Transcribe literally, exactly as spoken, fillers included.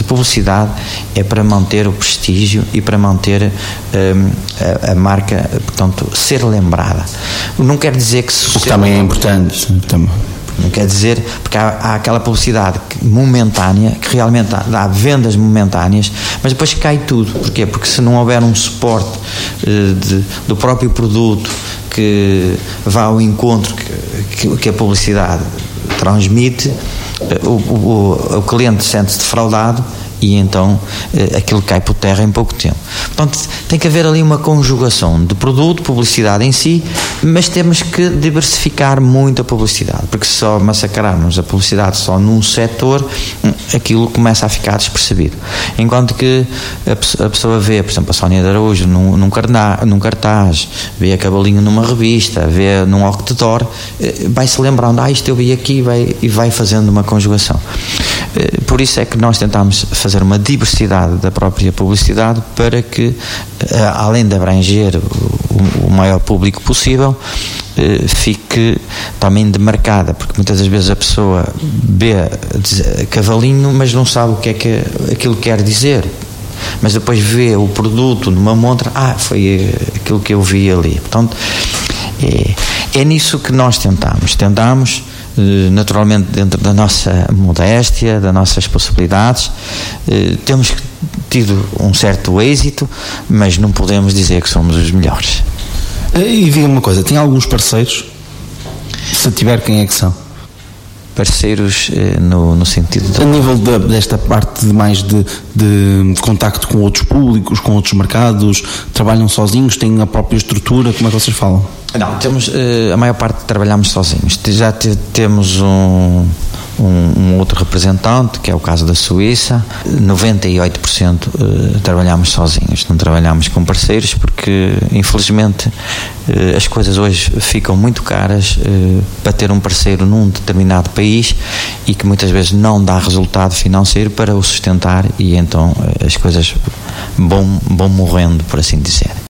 publicidade é para manter o prestígio e para manter um, a, a marca, portanto, ser lembrada. Não quer dizer que... O que também é importante. Também. Não quer dizer, porque há, há aquela publicidade que, momentânea, que realmente dá, dá vendas momentâneas, mas depois cai tudo. Porquê? Porque se não houver um suporte eh, de, do próprio produto que vá ao encontro que, que, que a publicidade transmite, eh, o, o, o cliente sente-se defraudado e então eh, aquilo cai por terra em pouco tempo. Portanto, tem que haver ali uma conjugação de produto, publicidade em si, mas temos que diversificar muito a publicidade, porque se só massacrarmos a publicidade só num setor, aquilo começa a ficar despercebido. Enquanto que a, a pessoa vê, por exemplo, a Sónia de Araújo num, num, carna, num cartaz, vê a Cavalinho numa revista, vê num outdoor, eh, vai-se lembrando, ah, isto eu vi aqui, vai, e vai fazendo uma conjugação. Eh, por isso é que nós tentamos fazer uma diversidade da própria publicidade para que, além de abranger o, o maior público possível, fique também demarcada, porque muitas das vezes a pessoa vê Cavalinho, mas não sabe o que é que aquilo quer dizer, mas depois vê o produto numa montra, ah, foi aquilo que eu vi ali. Portanto, é, é nisso que nós tentamos tentamos naturalmente dentro da nossa modéstia, das nossas possibilidades, temos tido um certo êxito, mas não podemos dizer que somos os melhores. E diga-me uma coisa, tem alguns parceiros? Se tiver, quem é que são? Parceiros no, no sentido de... A nível de, desta parte de mais de, de contacto com outros públicos, com outros mercados, trabalham sozinhos, têm a própria estrutura, como é que vocês falam? Não, temos, a maior parte trabalhamos sozinhos. Já te, temos um, um, um outro representante, que é o caso da Suíça. noventa e oito por cento trabalhamos sozinhos, não trabalhamos com parceiros, porque infelizmente as coisas hoje ficam muito caras para ter um parceiro num determinado país e que muitas vezes não dá resultado financeiro para o sustentar, e então as coisas vão, vão morrendo, por assim dizer.